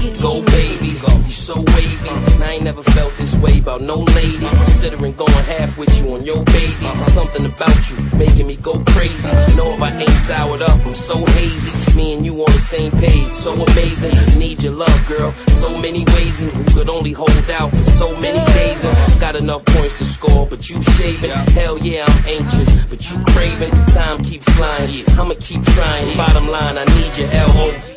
Go baby, you so wavy. And I ain't never felt this way about no lady. Considering going half with you on your baby. Something about you making me go crazy. Know if I ain't soured up, I'm so hazy. Me and you on the same page, so amazing. Need your love, girl, so many ways. And who could only hold out for so many days. And got enough points to score, but you shaving. Hell yeah, I'm anxious, but you craving. Time keeps flying, I'ma keep trying. Bottom line, I need your L.O.